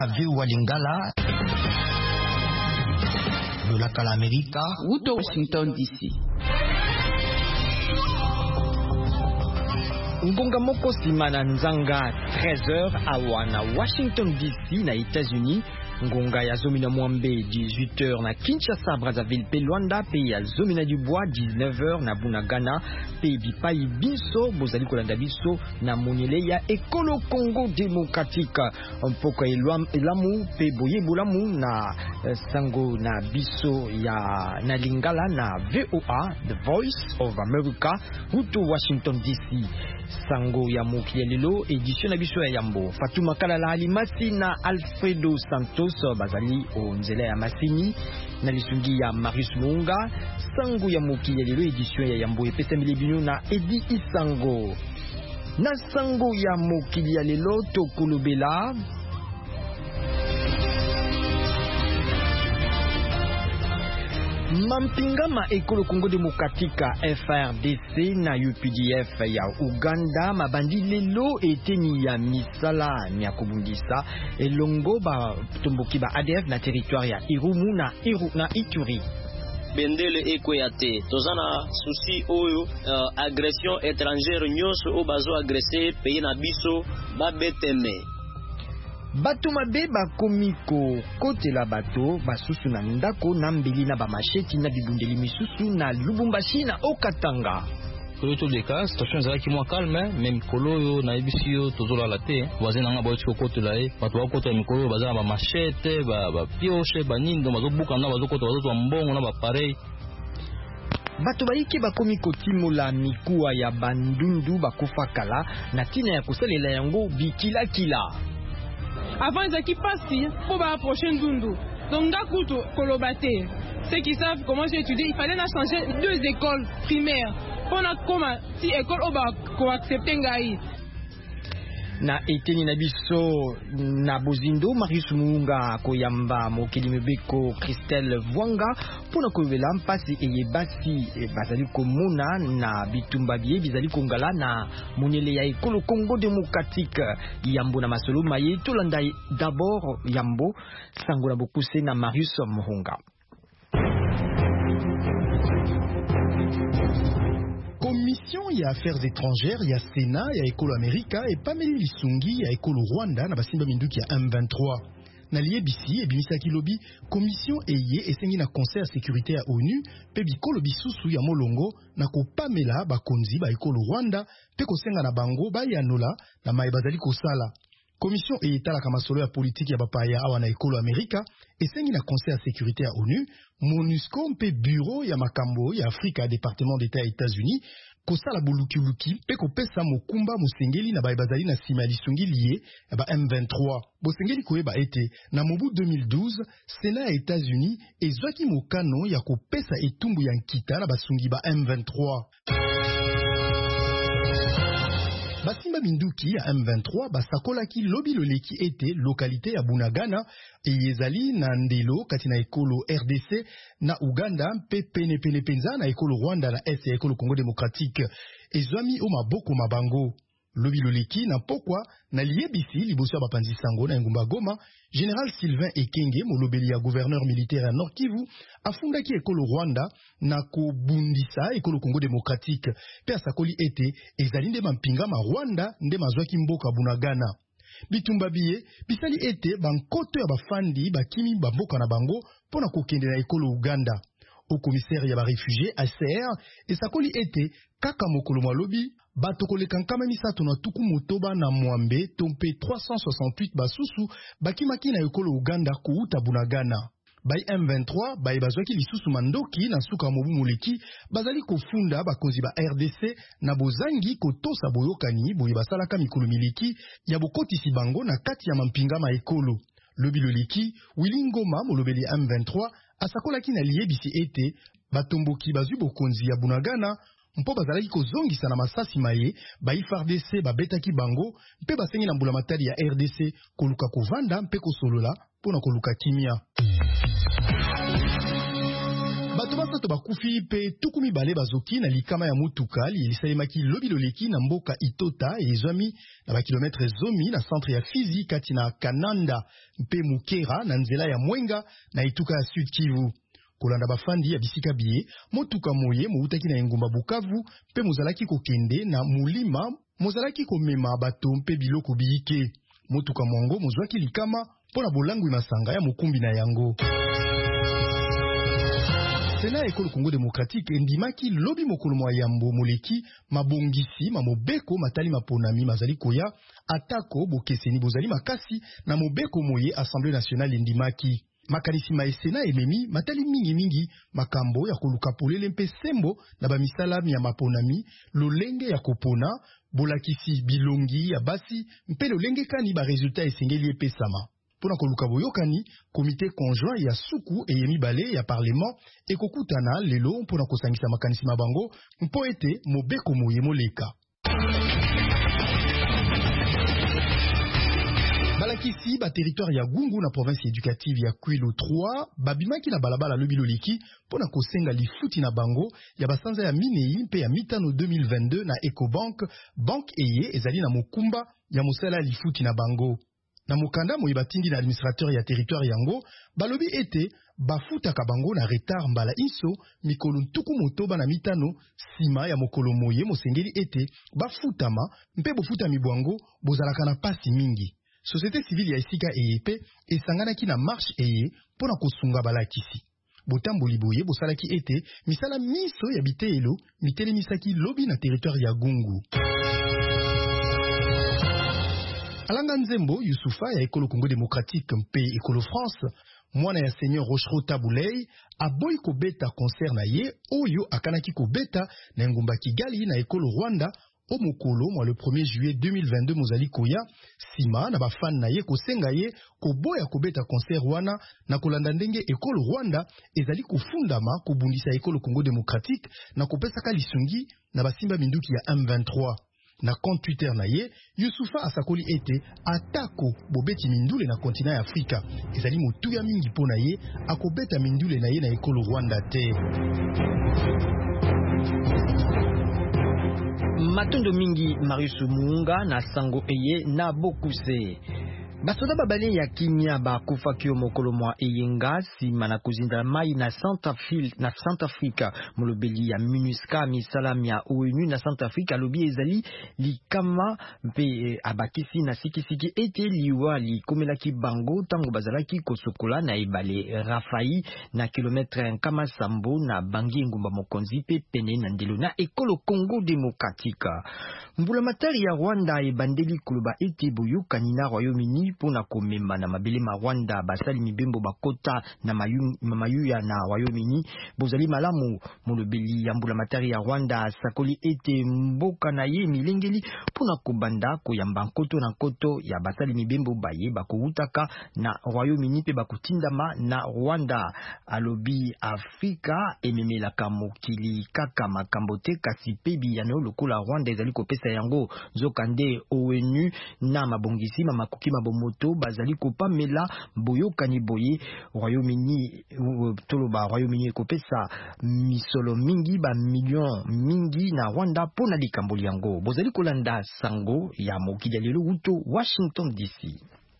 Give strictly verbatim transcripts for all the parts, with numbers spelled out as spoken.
Ave Walingala de la Calamérica ou de Washington D C. Ngonga moko simana nzanga treize heures awa na Washington D C na États-Unis. Ngonga ya Zomina Mwambe dix-huit heures na Kinshasa Brazzaville pe Luanda pe ya Zomina Dubois dix-neuf heures na Bunagana pe Bipai Biso bozali kolanda biso na monele ya Ekolo Congo Démocratique mpoko eluam elamu pe boye bolamu na uh, sango na biso ya na Lingala na V O A The Voice of America huto Washington D C. Sango ya mokili lelo édition na biso ya Yambo Fatuma Kalala Alimasi na Alfredo Santos bazali o nzela ya masini na lisungi ya Marius Munga. Sango ya mokili lelo édition ya Yambo epesa milebino na Edi Isango. Na sango ya mokili ya lelo tokolobela Mampingama Ekolo Congo Démocratique F R D C na U P D F ya Uganda mabandi lelo eteni ya misala ya kobundisa elongo ba tomboki ba A D F na territoire ya Irumu na Iru na Ituri. Bendele Ekweyate tozana souci oyo uh, agression étrangère nyonso o bazo agresser pays na biso babeteme. Bato mabe bakomiko kote la bato basusu na ndako na mbeli na bamasheti na bibundeli misusu na Lubumbashi na Okatanga. Pour tous les cas, situation est moins calme, même Kolo na ebisio tozola la te, voisin nga ba tiko kote la e, bato ba kote mikolo baza ba machete, ba ba pioche, ba nindo bazo buka na bazo kote bazo mbongo na ba pareil. Bato baike bakomiko timola mikuwa ya bandundu bakufa kala na tina ya kosalela yango bikila kila. Avant ils qui passent pour la prochaine Dundu. Donc Gakuto Kolobate, ceux qui savent comment j'ai étudié, il fallait changer deux écoles primaires. On a comment si école oba ko accepter ngai. Na eteni na biso na Bozindo Marius Munga koyamba mokili mebeko Christelle Vwanga pona kovela mpasi eye basi e bazali komona na bitumba bie bizali kongala na monele ya Ekolo Congo Démocratique Yambo na masolo maye tolanda d'abord Yambo sangola bokuse na Marius Munga. Commission ya affaires étrangères ya Sénat ya Ekolo America et Pameli Lisungi ya Ekolo Rwanda na basimba minduki ya M vingt-trois na liebisi ebimisaki lobi commission eye esengi na conseil ya sécurité ya ONU pe bikolo bisusu ya molongo na kopamela bakonzi ba Ekolo Rwanda pe kosenga na bango bayanola na mai bazali kosala. Commission eyetalaka masolo ya politique ya bapaya awa na Ekolo America esengi na conseil ya sécurité ya ONU, MONUSCO mpe bureau ya makambo ya Afrika département d'État ya États-Unis kosala bulukiluki pe kopesa mokumba musengeli na bazali na sima lisungi liye ya ba M vingt-trois. Bosengeli koyeba ete na mobu deux mille douze Sénat ya États-Unis ezwaki mokano ya kopesa etumbu ya nkita na basungi ba M vingt-trois. Basimba minduki ya M vingt-trois basakolaki lobi loleki ete localité ya Bunagana eyezali na ndelo kati na Ekolo R D C na Uganda mpe pene pene penza na Ekolo Rwanda na est ya Ekolo Congo Démocratique ezwami o maboko mabango. Lobi loleki na pokwa na liebisi liboso ya bapanzi sango na ngumba Goma, Général Sylvain Ekenge molobeli ya gouverneur militaire ya Nord Kivu afundaki Ekolo Rwanda na kobundisa Ekolo Congo Démocratique pe asakoli ete ezali nde mampinga ma Rwanda nde mazwaki mboka Bunagana. Bitumba biye bisali ete bankoto ya bafandi bakimi bamboka na bango pona kokende na Ekolo Uganda. Au commissaire ya ba réfugié A C R esakoli ete kaka mokolo malobi bato koleka nkama misato na tuku motoba na mwambe tompe trois cent soixante-huit basusu bakimaki na Ekolo Uganda kuuta Bunagana. Bai M vingt-trois bai bazwaki lisusu mandoki na suka mobu moleki bazali kofunda bakonzi ba R D C na bozangi kotosa boyokani boye basalaka mikolo miliki ya bokotisi bango na kati ya mampinga ma ekolo. Lobi loleki Willy Ngoma molobeli M vingt-trois asakolaki na liebisi ete batomboki bazwi bokonzi ya Bunagana mpo bazalaki kozongisa na masasi maye ba F A R D C babetaki bango mpe basengi na mbula matari ya R D C koluka kovanda mpe kosolola pona koluka kimia. bato basato bakufi pe tukumi bale bazoki na likama ya mutuka lisalemaki lobi loleki na mboka Itota ezwami na bakilometre zomi na centre ya Fizi kati na Kananda mpe Mukera na nzela ya Mwenga na Ituka ya Sud Kivu. Kolanda bafandi ya bisika biye motuka moye moutaki na engumba Bukavu pe mozalaki kokende na Mulima mozalaki komema bato mpe biloko biyike. Motuka mwango mozwaki likama pona bolangu masanga ya mokumbi na yango. Sena Ekolo Congo Démocratique endimaki lobi mokolo mwa yambo moleki mabongisi mamobeko matali maponami mazali koya atako bokeseni bozali makasi na mobeko moye Assemblée nationale endimaki. Makanisi maesena ememi matali mingi mingi makambo ya koluka polele mpe sembo na bamisala ya maponami lolenge ya kopona bolakisi bilongi ya basi mpe lolenge kani ba resultat esengeli epesama. Pona koluka boyokani, komite conjoint ya suku e yemi bale ya parlement ekokutana lelo pona kosangisa makanisi mabango mpo ete mobeko moye moleka. Balakisi ba territoire ya Gungu na province éducative ya Kwilu trois babimaki na balabala lobi loliki pona kosenga lifuti na bango ya basanza ya minei mpe ya mitano deux mille vingt-deux na Ecobank bank eye ezali na mokumba ya mosala lifuti na bango. Na mokanda moye batindi na administrateur ya territoire yango balobi ete bafuta kabango na retard mbala inso mikolo ntuku motoba na mitano sima ya mokolo moye mosengeli ete bafutama mpe bofuta mibwango bozalaka na pasi mingi. Société civile ya esika eye pe esanganaki na marche eye pona kosunga balakisi. Botamboli boye bosalaki ete misala miso ya biteelo mitelemisaki lobi na territoire ya Gungu. Alanga Nzembo Youssoufa ya Ekolo Congo Démocratique mpe Ekolo France mwana ya Seigneur Rochereau Taboulei aboyi kobeta concert na ye oyo akanaki kobeta na ngumba Kigali na Ekolo Rwanda o mokolo mwa le premier juillet deux mille vingt-deux mozali koya sima na bafan na ye kosenga ye koboya kobeta concert wana na kolanda ndenge Ekolo Rwanda ezali kufundama kobundisa Ekolo Congo Démocratique na kopesaka lisungi na basimba minduki ya M vingt-trois. Na compte Twitter na ye, Youssoufa asakoli ete atako bobeti mindule na kontinent ya Afrika ezali motuya mingi pona ye akobeta mindule na ye na Ekolo Rwanda te. Matondo mingi Marius Muunga na sango eye na bokuse. Basoda babale ya kimia ba kufa kio mokolo mwa eyenga sima na kuzinda mai na Centrafrique na Centrafrique molobeli ya MINUSCA misalam ya O N U na Centrafrique alobi ezali likama mpe abakisi na sikisiki ete liwa li komelaki bango tango bazalaki kosokola na ebale Rafai na kilometre nkama sambo na bangi ngumba mokonzi pe pene na ndelo na Ekolo Congo Démocratique. Mbula matari ya Rwanda ebandeli kuluba ete boyokani na Royaume-Uni pona komema na mabele ma Rwanda basali mibembo bakota na mayu, mayu ya na Royaume-Uni bozali malamu molobeli ya mbula matari ya Rwanda sakoli ete mboka na ye milengeli pona kobanda koyamba nkoto na nkoto ya basali mibembo baye bakowutaka na Royaume-Uni pe bakutindama na Rwanda. Alobi Afrika ememelaka mokili kaka makambo te kasi pe biyano lokola Rwanda ezali kopesa yango zokande O N U na mabongisi makoki mabomoto bazali kopamela boyokani boye Royaume-Uni toloba Royaume-Uni ekopesa misolo mingi ba million mingi na Rwanda pona likambo yango. Bozali kolanda sango ya mokili lelo uto Washington D C.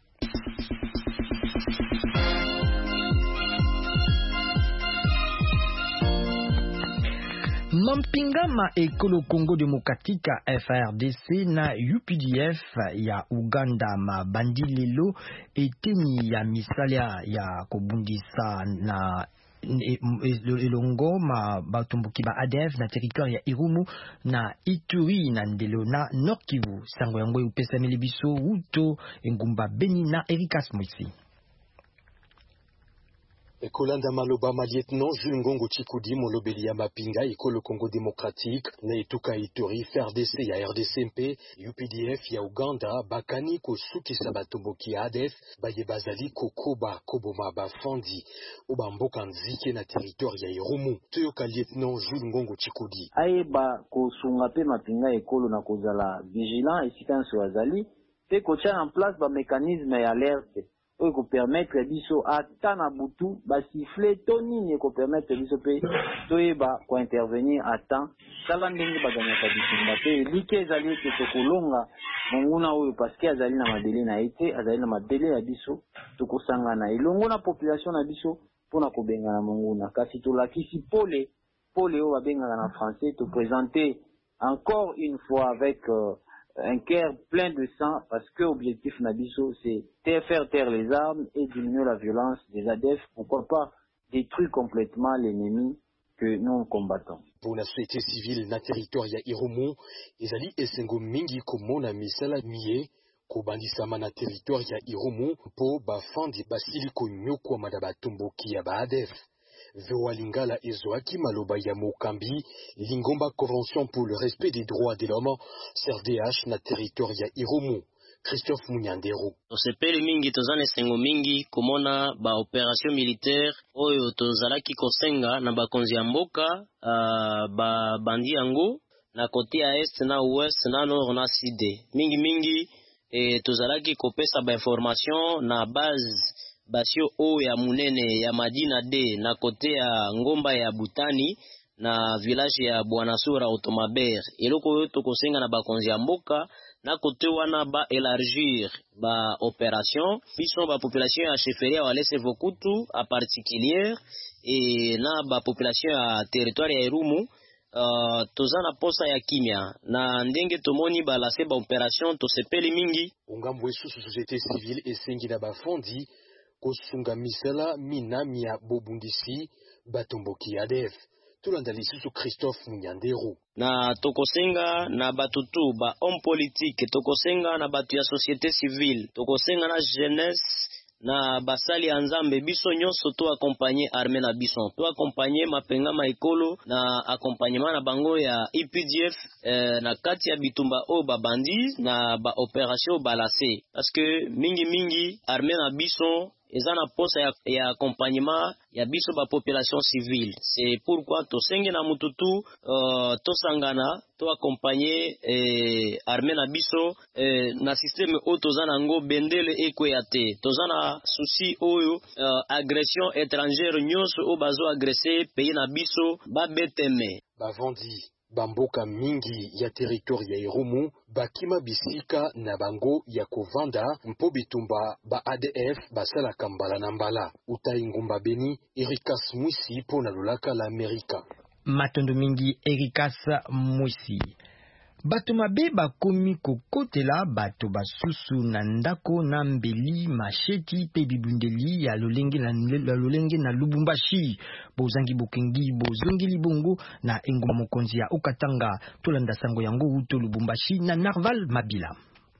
Mampinga ma Ekolo Congo Démocratique F R D C na U P D F ya Uganda ma bandilelo eteni ya misalia ya kobundisa na elongo ma batumbuki ba A D F na territoire ya Irumu na Ituri na ndelo na Nord Kivu. Sango yango upesa melebiso uto engumba Beni na Erikas Mwisi. Ekolanda maloba ma lieutenant Jules Ngongo Chikudi molobeli ya mapinga Ekolo Congo Démocratique na Ituka Ituri F R D C ya R D C M P U P D F ya Uganda bakani kosukisa batomboki ya A D F baye bazali kokoba koboma bafandi obamboka nzike na territoire ya Irumu. Toyoka lieutenant Jules Ngongo Chikudi ayeba kosunga pe mapinga ekolo na kozala vigilant esika nso azali pe kotia en place ba mécanisme ya alerte oyo ko permettre biso ata na butu ba siffler to nini ko permettre biso pe toyeba ko intervenir à temps sala ndenge baganyaka bitumba pe like ezali ke tokolonga monguna oyo parce que azali na madele na ete azali na madele ya biso tokosangana elongo na population na biso pona kobengana monguna kasi tolakisi pole pole oyo babengaka na français to présenter encore une fois avec euh, un cœur plein de sang parce que l'objectif Nabiso c'est de faire taire les armes et diminuer la violence des A D F, pourquoi pas détruire complètement l'ennemi que nous combattons. Pour la société civile na territoire ya Irumu, ezali esengo mingi komona misala miye kobandisama na territoire ya Irumu po bafandi basili konyokwa madaba tumboki ya ba A D F. Vewa Lingala Ezoaki Maloba ya Mokambi, Lingomba Convention pour le respect des droits de l'homme, C R D H na territoire ya Irumu. Christophe Munyandero. Tosepeli mingi tozane sengo mingi komona ba opération militaire oyo tozalaki kosenga na bakonzi ya mboka uh, ba bandi yango na côté ya est na ouest na nord na sud. Mingi mingi e tozalaki kopesa ba information na base basio o ya munene ya Madina D na kote ya ngomba ya Butani na village ya Bwanasura Automaber eloko oyo tokosenga na bakonzi ya mboka na kote wana ba élargir ba opération biso ba population ya cheferia walese vokutu a particulière et na ba population ya territoire ya Irumu Uh, tozana posa ya kimia na ndenge tomoni balase ba opération tosepeli mingi ungambo esu société civile esengi na bafondi kosunga misala minami ya bobundisi batomboki A D F tulanda lisusu Christophe Munyandero na tokosenga na batutu ba homme politique tokosenga na batu ya société civile tokosenga na jeunesse na basali ya nzambe biso nyonso to accompagner armée na biso to accompagner mapenga maikolo na accompagnement na bango ya I P D F eh, na kati ya bitumba o babandi na ba opération balase parce que mingi mingi armée na biso eza na posa ya, ya accompagnement ya biso ba population civile. C'est pourquoi to senge na mututu uh, to sangana to accompagner eh, armée na biso eh, na système o tozana ngo bendele ekweyate tozana souci oyo uh, agression étrangère nyonso o bazo agresser pays na biso ba beteme bavandi bamboka mingi ya territoire ya Irumu bakima bisika na bango ya kovanda mpo bitumba ba A D F basala kambala na mbala utai ngumba Beni Erikas Mwisi po na lolaka la Amerika matondo mingi Erikas Mwisi. Bato mabe bakomi kokotela bato basusu na ndako na mbeli masheti pe bibundeli ya lolenge na lolenge na Lubumbashi bozangi bokengi bozongili bongo na enguma mokonzi ya Okatanga tolanda sango yango uto Lubumbashi na Narval Mabila.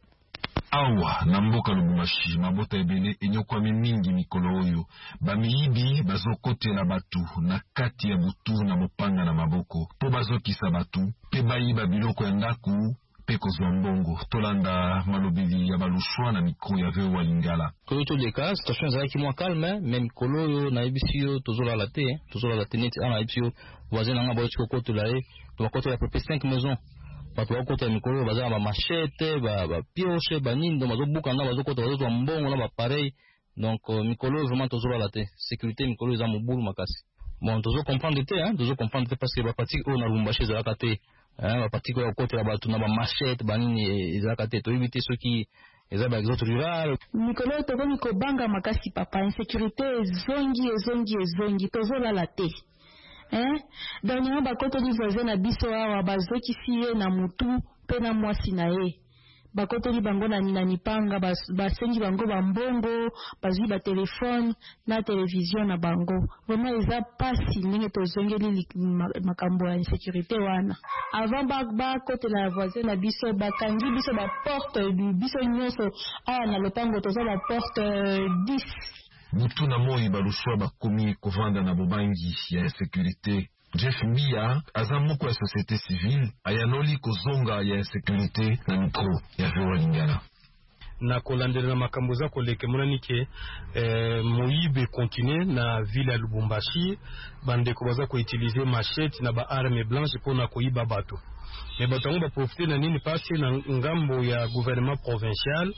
Awa na mboka Lubumbashi mabota ebele enyokwami mingi mikolo oyo bamiyibi bazokotela batu na kati ya butu na mopanga na maboko po bazokisa batu pe bayiba biloko ya ndaku pe kozwa mbongo tolanda malobeli ya balushwa na mikro ya Vewa Lingala. Koyo to deka station ezalaki mwa calme mais mikolo oyo na ebisio tozolala te tozolala te neti ana ebisio voisin nanga boyo kokotola e to bakotola peu cinq maisons bato bakota mikolo bazala ba machete ba ba pioche ba nindo mazobuka na bazokota bazotwa mbongo na ba pareil donc uh, mikolo vraiment tozola la te sécurité mikolo za mobulu makasi bon tozo comprendre te hein tozo comprendre te parce que ba pratique on a Lubumbashi za la te hein ba pratique ya kota ya bato na ba machete ba nini za la te to éviter ceux qui eza ba exode rural mikolo to ko ko banga makasi papa insécurité zongi zongi zongi tozola la te. Eh? Dernièrement, bakoto di voisin na biso awa bazoki siye na mutu pe na mwasi na ye. Bakoto di bango na nina nipanga basengi bango bambongo, bazwi ba telefone na télévision na bango. Vraiment eza pasi ndenge tozongeli makambo ya insécurité wana. Avant ba bakoto la voisin na biso bakangi biso ba porte biso nyonso awa na lopango toza ba porte dix. Mutu na moi balushwa bakomi kovanda na bobangi ya sécurité. Jeff Mbia aza moko ya société civile ayanoli kozonga ya sécurité na mikro ya Vewa Lingala. Na kolandela na makambo za koleke monani ke eh, moyibe continue na ville ya Lubumbashi bandeko baza ko utiliser machette na ba arme blanche pona koyiba bato. Mais bato ngo ba profiter na nini pasi na ngambo ya gouvernement provincial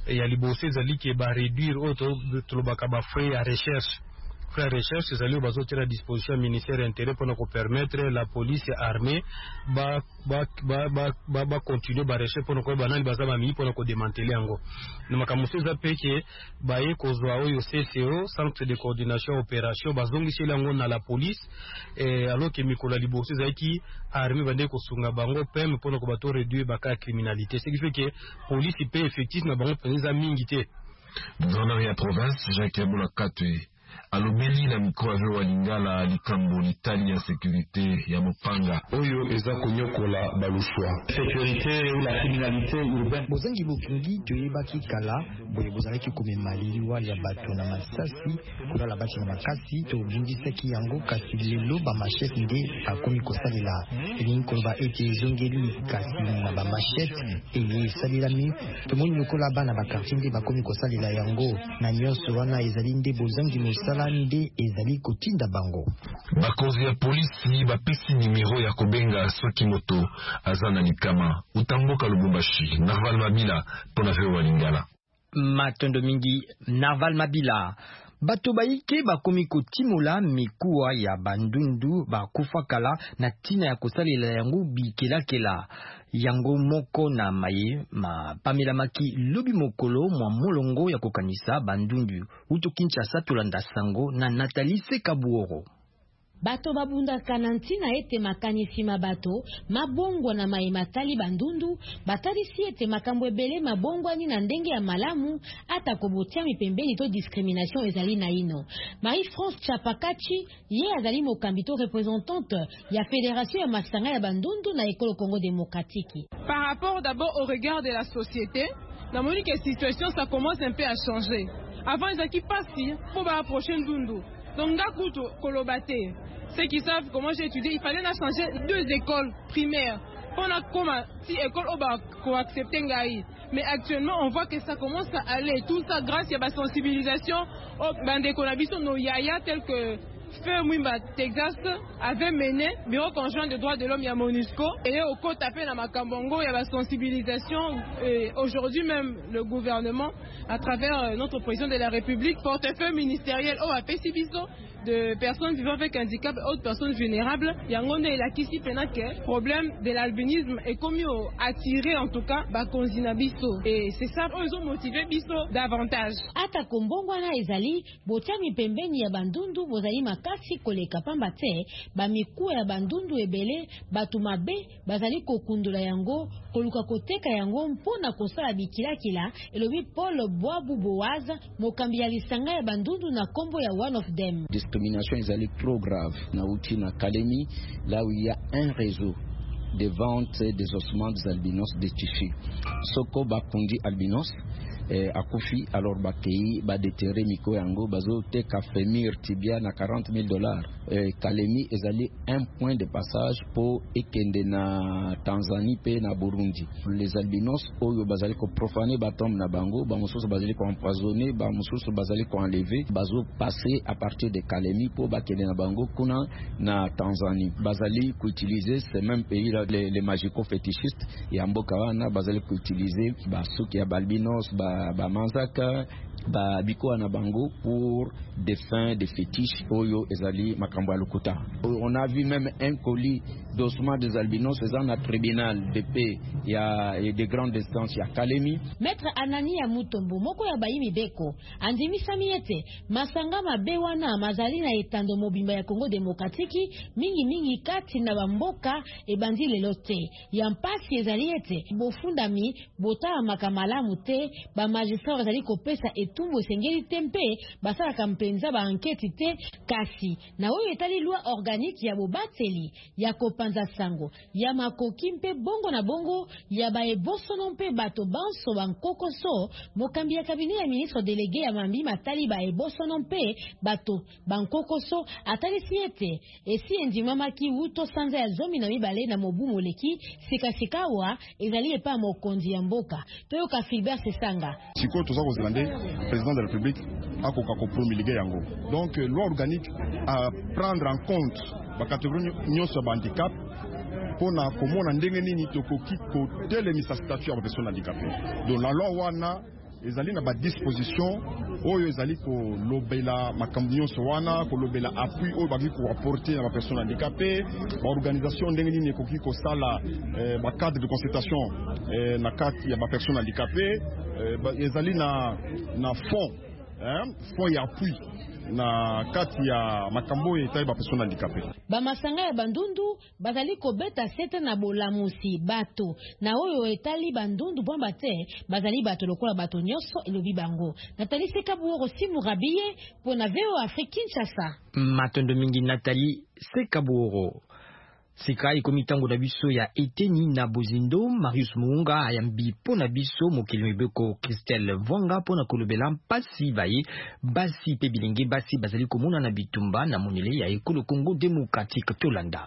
ya liboso ezali ke ba réduire auto tolobaka ba frais ya recherche frais ya recherche ezali bazotia à disposition ministère intérieur pour nous permettre la police armée ba ba ba ba ba, ba continuer ba recherche pour nous ko banani baza ba mi pour nous démanteler yango na makamuso za peke ba ye kozwa oyo C C O centre de coordination opération bazongisi yango na la police eh, alors que mikola liboso za ki armée bande kosunga bango pem pour nous ko bato réduire ba ka criminalité ce qui fait que police peut effectif na bango penza mingi te gouverneur ya province Jacques Bolakatwe alobeli na mikro ave wa Lingala likambo litali ya sécurité ya mopanga oyo eza konyokola balushwa sécurité ou la criminalité urbaine bozangi bokingi toyebaki kala boye bozalaki komema liliwa ya bato na masasi kolala bati na makasi tobundisaki yango kasi lelo bamachete nde bakomi kosalela elingi koloba ete ezongeli kasi na bamachete eye esalelami tomoni lokola bana bakartier nde bakomi kosalela yango na nyonso wana ezali nde bozangi mosala nde ezali kotinda bango bakozi ya polisi bapesi nimero ya kobenga soki moto aza na likama utamboka Lubumbashi Narval Mabila mpona veo wa Lingala matondo mingi Narval Mabila bato baike bakomi kotimola mikuwa ya bandundu bakufa kala na tina ya kosalela yango bikelakela yango moko na maye ma Pamela Maki lobi mokolo mwa molongo ya kokanisa bandundu uto Kinshasa tolanda sango na Nathalie Sekabuoro bato babunda kanantina ete makanisi mabato mabongwa na mai matali bandundu batalisi ete makambo ebele mabongwani na ndenge ya malamu ata kobotia mipembeni to discrimination ezali na ino. Marie-France Chapakachi ye azali mokambi to représentante ya fédération ya masanga ya bandundu na ekolo Congo démocratique. Par rapport d'abord au regard de la société, na moni que situation ça commence un peu à changer. Avant ils qui passent pour ba approcher ndundu. Donc Gakuto Kolobate, ceux qui savent comment j'ai étudié, il fallait changer deux écoles primaires. On a comment si école oba ko accepter ngai. Mais actuellement on voit que ça commence à aller tout ça grâce à la sensibilisation au bande konabiso no yaya tel que Feu Mwimba Texas avait mené bureau conjoint de droits de l'homme à MONUSCO et au côté tapé dans Makambongo il y a la sensibilisation et aujourd'hui même le gouvernement à travers notre président de la République portefeuille ministériel au Apesibiso de personnes vivant avec handicap et autres personnes vulnérables. Yangonde et la kisi penake problème de l'albinisme est comme attiré en tout cas bakonzina biso et c'est ça ils ont motivé biso davantage. Ata kombongo na ezali botiami pembeni ya bandundu bozali makasi koleka pamba te bamiku ya bandundu ebele batu mabe bazali kokundula yango koluka koteka yango mpona kosala bikilakila elobi Paul Boabu Boaza mokambi ya lisanga ya bandundu na kombo ya one of them. Discrimination est trop grave. Nauti na Kalemi, là où il y a un réseau de vente des ossements des albinos de Tichi. Soko bakundi albinos eh, akufi alors bakei ba déterrer miko yango bazo te ka femir tibia na quarante mille dollars. Eh, Kalemi ezali un point de passage pour ekende na Tanzanie pe na Burundi. Les albinos oyo bazali ko profaner batom na bango, ba mususu bazali ko empoisonner, ba mususu bazali ko enlever, bazo passer à partir de Kalemi pour bakende na bango kuna na Tanzanie. Bazali ko utiliser ces mêmes pays là les, les magico-fétichistes ya mboka wana bazali ko utiliser ba suki ya balbinos ba ba manzaka ba biko na bango pour des fins de fétiches oyo ezali makambo ya lokuta. On a vu même un colis d'ossements des albinos faisant un tribunal de paix il y a de grandes instances ya Kalemi. Maître Anani ya Mutombo moko ya bayimi beko andimisa miete masanga mabe wana mazali na etando mobimba ya Congo démocratique mingi mingi kati na bamboka ebandi lelo te ya mpasi ezali ete bofundami bota makamalamu te ba magistrat ezali kopesa etumbu esengeli tempe basala kampenza ba enquête te kasi na oyo etali loi organique ya bobateli ya kopanza sango ya makoki mpe bongo na bongo ya ba ebosono mpe bato banso bankokoso mokambi ya cabinet ya ministre délégué ya mambi matali ba ebosono mpe bato bankokoso atali siete esi endimamaki wuto sanza ya zomi na mibale na mobu moleki sikasikawa ezali epa mokonzi ya mboka toyoka Philbert Sesanga siko toza kozilande président de la République akoka ko promulguer yango donc loi organique à prendre en compte ba catégorie nyonso ba handicap pona komona ndenge nini tokoki kotelemisa statut ya personne handicapée donc la loi wana ezali na ba disposition oyo ezali ko lobela makambo nyonso wana ko lobela appui oyo baki ko apporter na ba personnes handicapées ba organisation ndenge nini ekoki ko sala eh, ba cadre de consultation eh, na kati ya ba personnes handicapées eh, ezali na na fond hein fond ya appui na kati ya makambo etai ba personnes handicapées. Bamasanga ya bandundu bazali kobeta sete na bolamusi bato na oyo etali bandundu bomba te bazali bato lokola bato nyonso elobi bango. Nathalie Sekabuoro Simurabiye pour na V O Afrique Kinshasa. Matondo mingi Nathalie Sekabuoro. Sika ikomitango na biso ya eteni na bozindo Marius Muunga ayambi pona biso mokili mibeko Christelle Vonga pona kolobela mpasi baye basi pe bilenge basi bazali komona na bitumba na monele ya ekolo Congo démocratique Tolanda.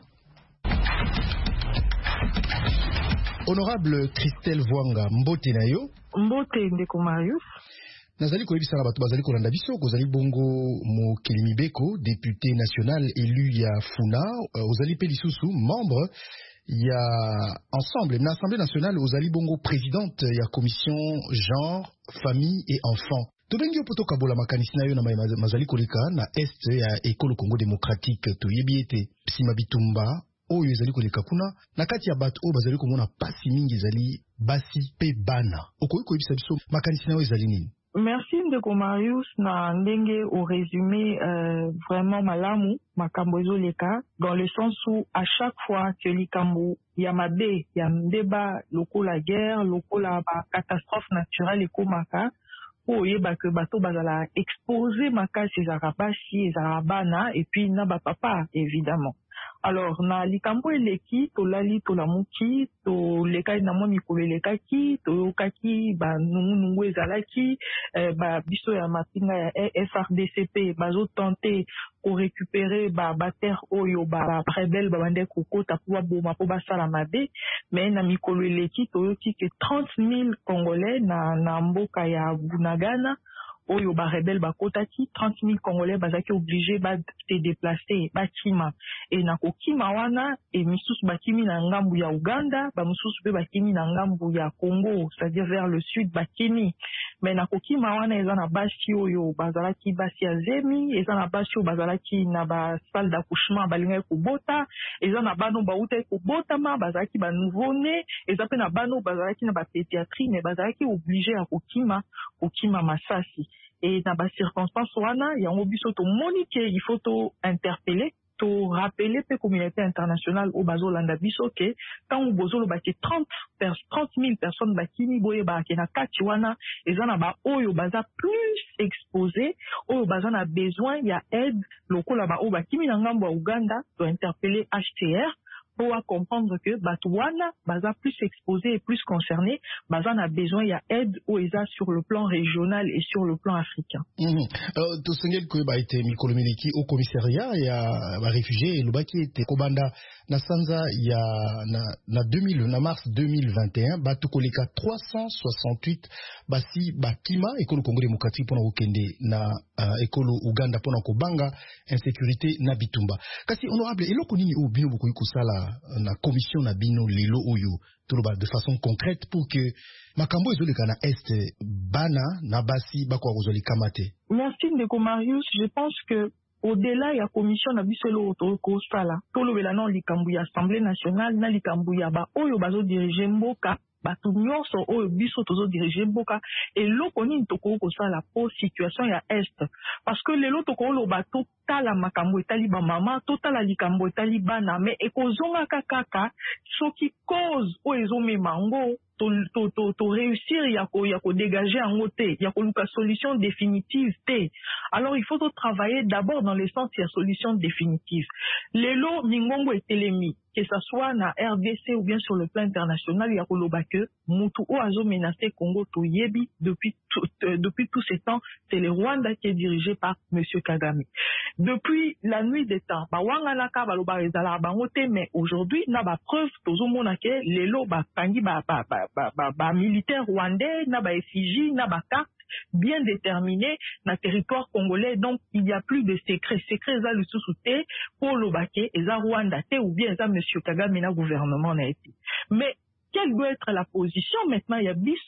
Honorable Christelle Vonga, mbote na yo. Mbote ndeko Marius. Nazali koyebisa na bato bazali kolanda biso kozali bongo mokili mibeko député national élu ya Funa ozali pe lisusu membre ya ensemble na assemblée nationale ozali bongo présidente ya commission genre famille et enfants. Tobengi opoto kabola makanisi na yo na mazali koleka na est ya ekolo Congo démocratique toyebi ete Psima Bitumba oyo ezali koleka kuna na kati ya bato oyo bazali komona pasi mingi ezali basi pe bana okoki koyebisa biso makanisi na yo ezali nini? Merci ndeko Marius na ndenge au résumé euh, vraiment malamu makambo ezoleka dans le sens où à chaque fois que likambo ya mabe ya ndeba lokola guerre lokola ba catastrophe naturelle ekomaka po oyeba que bato bazala exposé makasi ezaka basi ezaka bana et puis na ba papa évidemment. Alors na likambo eleki tolali tolamuki to lekai na mwa mikolo elekaki toyokaki ba nungu ezalaki eh, ba biso ya mapinga ya F R D C P bazo tenter ko récupérer ba ba terre oyo ba rebelle ba bande kokota po boma po basala mabe mais na mikolo eleki toyoki ke trente mille Congolais na na mboka ya Bunagana oyo ba rebelle ba kotaki trente mille Congolais bazaki obligé ba se déplacer ba kima et na kokima wana et misusu bakimi na ngambu ya Uganda ba misusu pe bakimi na ngambu ya Congo c'est-à-dire vers le sud bakimi mais na kokima wana eza na basi oyo bazalaki basi ya zemi eza na basi oyo bazalaki na ba salle d'accouchement balinga kubota eza na bano bauta kubota ma bazalaki ba nouveau né eza pe na bano bazalaki na ba pédiatrie mais bazalaki obligé ya kokima kokima Masasi. Et dans les circonstances, il y a un biso to monique, il faut to interpeller, to rappeler la communauté internationale au bazo landa biso que quand on bozo le baki trente mille personnes bakini boye baki na katiwana, et ça n'a ba oyo baza plus exposé, oyo baza na besoin il y a aide local là-bas au bakimi na ngambo Uganda, to interpeller H C R. Pour comprendre que Batouana baza plus exposé et plus concerné, baza a besoin il y a aide au E S A sur le plan régional et sur le plan africain. Euh to sengel ko ba ite mikolo miliki au commissariat ya ba réfugiés et lobaki ete kobanda na sanza ya na na deux mille na mars deux mille vingt et un batu koleka trois cent soixante-huit basi bakima ekolo Congo démocratique pona okende na uh, ekolo Uganda pona kobanga insécurité na bitumba. Kasi honorable eloko nini o bino bokoyi kosala na commission na bino lelo oyo toloba de façon concrète pour que makambo ezoleka na est bana na basi bako kozoli kamate. Merci ndeko Marius, je pense que au-delà ya commission na biselo to sala tolobela non likambu ya Assemblée nationale na likambu ya ba oyo bazo diriger mboka bato nyonso oyo biso tozo diriger mboka eloko nini toko kosala po situation ya est parce que lelo toko loba totala makambo etali ba mama totala likambo etali bana mais ekozonga kaka soki cause oyo ezomema ngo to to to to réussir ya ko ya ko dégager en côté ya ko luka solution définitive té alors il faut to travailler d'abord dans le sens ya solution définitive lelo mingongo etelemi que ça soit na R D C ou bien sur le plan international ya ko loba que mutu o azo menacer Congo to yebi depuis tout, euh, depuis tous ces temps c'est le Rwanda qui est dirigé par monsieur Kagame depuis la nuit des temps ba wanga naka ba loba ezala bango té mais aujourd'hui na ba preuve tozo mona ke lelo ba kangi ba ba ba ba, ba, ba militaire rwandais na ba effigie na ba carte bien déterminé na territoire congolais donc il n'y a plus de secret secret za le sous-souté pour l'obake eza Rwanda té ou bien eza monsieur Kagame na gouvernement na été mais quelle doit être la position maintenant il y a biso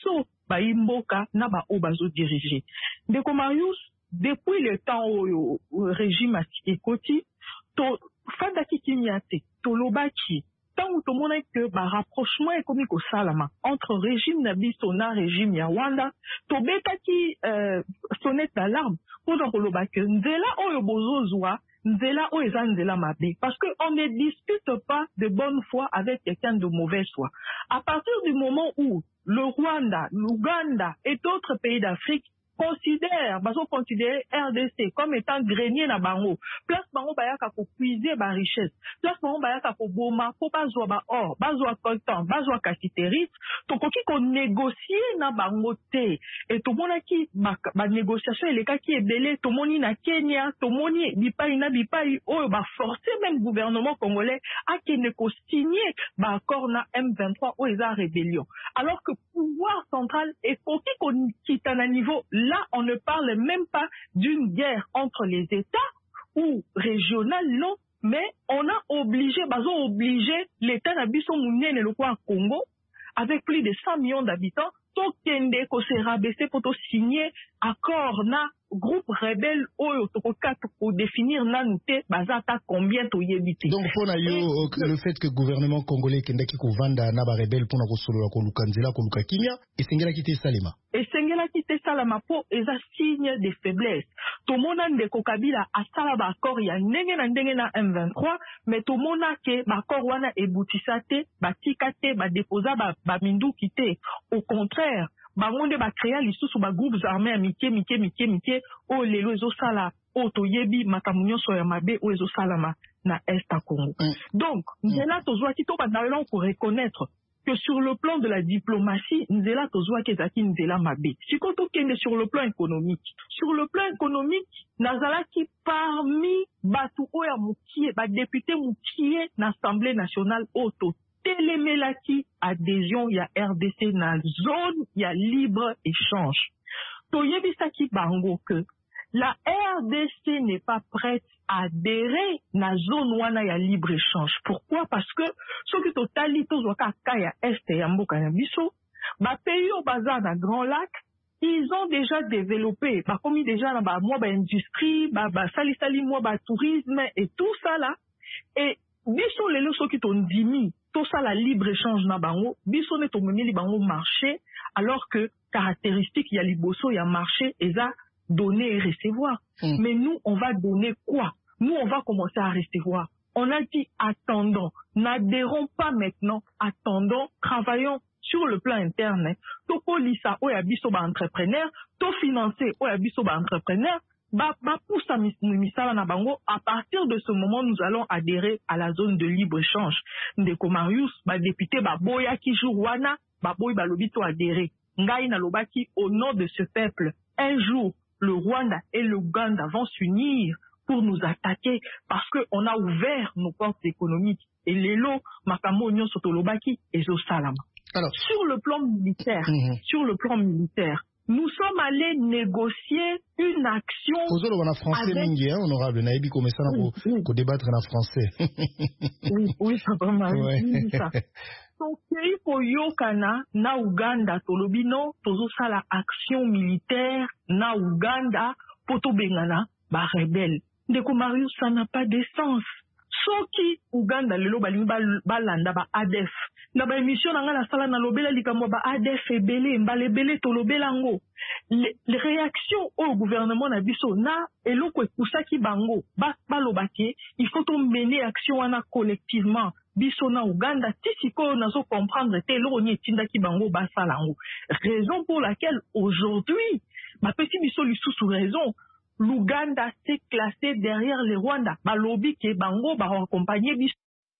baimboka na ba o bazo diriger. Ndeko Marius, depuis le temps au régime ekoti, to fanda kikimiate, to lobaki, tant où tout le monde que ba rapprochement économique au salama entre régime nabiso na régime ya Rwanda, to beta ki euh, sonnette d'alarme pour donc lobaki nzela oyo bozozwa nzela oyo eza nzela mabe, parce que on ne discute pas de bonne foi avec quelqu'un de mauvaise foi. À partir du moment où le Rwanda, l'Ouganda et d'autres pays d'Afrique considère, baso considérer R D C comme étant grenier na bango, place bango bayaka pour puiser ba richesse, place bango bayaka pour boma, pour bazwa ba or, bazwa coltan, bazwa kasiterit, to koki ko négocier na bango te, et to mona ki ba, ba négociation eleka ki ebele, to moni na Kenya, to moni bipai na bipai, oyo ba forcer même gouvernement congolais a ki ne ko signer ba accord na M vingt-trois ou eza rébellion. Alors que pouvoir central est koki ko kita na niveau. Là, on ne parle même pas d'une guerre entre les États ou régionale, non, mais on a obligé, bazo obligé l'État d'Abisso Mounien et le Congo, avec plus de cent millions d'habitants, to kende ko se rabaisser pour to signer accord na groupe rebelle oyo tokoka pour définir nanute bazata combien to yebite. Donc pour yo le fait que le gouvernement congolais kendaki ko vanda na ba rebelle pour na ko solo ko lukanzela ko lukakimia esengela kite salema. Esengela kite salama po eza signe de faiblesse. To mona ndeko Kabila asala ba accord ya ndenge na ndenge na M vingt-trois, mais to mona ke ba accord wana ebutisa te, ba tika te, ba déposa ba, ba mindu kite. Au contraire, bangonde ba créer lisusu ba groupes armés mike mike mike mike o lelo ezo sala o to yebi makamunyo so ya mabe o ezo salama na Est Congo. Mm. Donc, nzela tozwa ki to bandalon pour reconnaître que sur le plan de la diplomatie, nzela tozwa ki ezaki nzela mabe. Siko to kende sur le plan économique. Sur le plan économique, nazala ki parmi batu oya mukie, ba député mukie na Assemblée nationale auto Télémelaki adhésion ya R D C na zone ya libre échange. Toyebisaki bango que la R D C n'est pas prête à adhérer na zone wana ya libre échange. Pourquoi? Parce que ceux qui totali tozwaka kaya est ya mboka na biso, ba pays au bazar na Grand Lac, ils ont déjà développé, ba komi déjà na ba moi ba industrie, ba ba sali sali moi ba tourisme et tout ça là, et biso lelo ceux qui ton dimi tout ça la libre-échange na bango, biso ne to memi li bango marché, alors que caractéristique il y a liboso, il y a marché, et ça donner et recevoir. Mm. Mais nous, on va donner quoi? Nous, on va commencer à recevoir. On a dit attendons, n'adhérons pas maintenant, attendons, travaillons sur le plan interne. To polisa o ya biso ba entrepreneur, to financer o ya biso ba entrepreneur, Ba, ba pour ça, misala na bango, à partir de ce moment, nous allons adhérer à la zone de libre-échange. Ndeko Marius, ba député, ba boya ki jour wana, ba boy ba lobito adhérer. Ngai na lobaki, au nom de ce peuple, un jour, le Rwanda et l'Ouganda vont s'unir pour nous attaquer parce qu'on a ouvert nos portes économiques. Et les lots, makamo nyon soto lobaki, et zo salama. Alors, sur le plan militaire, mm-hmm. sur le plan militaire, nous sommes allés négocier une action. Ozolo wana français avec... mingi, hein, honorable. Naïbi comme ça, oui, oui. Ko débattre en français. oui, oui, ça va mal. Ouais. Ça. Donc, pays ko yokana na Uganda tolobino tozo sala action militaire na Uganda poto bengana ba rebelle. Ndeko Marius, ça n'a pas de sens. Soki Uganda lelo balingi balanda ba A D F. Na ba émission na nga na sala na lobela likambo ba A D F ebele mbale ebele to lobela ngo. Les réactions au gouvernement na biso na eloko ekusaki bango ba balobaki il faut on mener action wana collectivement biso na Uganda tisiko nazo comprendre te eloko ni etindaki bango ba sala ngo. Raison pour laquelle aujourd'hui ma petit biso lisusu raison l'Ouganda s'est classé derrière le Rwanda. Balobi ke bango ba accompagner biso.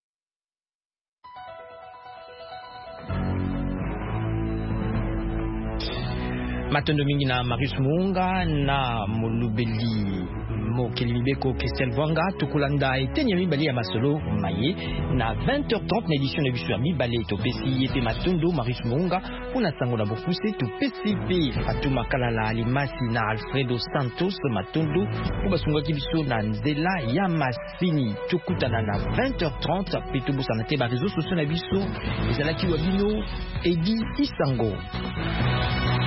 Matondo mingi na Marius Muunga na Molubeli Mokeli Mibeko Christelle Vwanga Tukulanda etenya mibali ya masolo maye na vingt heures trente na édition de biso ya mibale to pesi ete Matondo Marius Muunga una sango na bokuse to P C P Fatuma Kalala Alimasi na Alfredo Santos Matondo ko basunga ki biso na nzela ya masini tukutana na vingt heures trente peto bosana te ba réseaux sociaux na biso ezala ki wabino Edi Isango.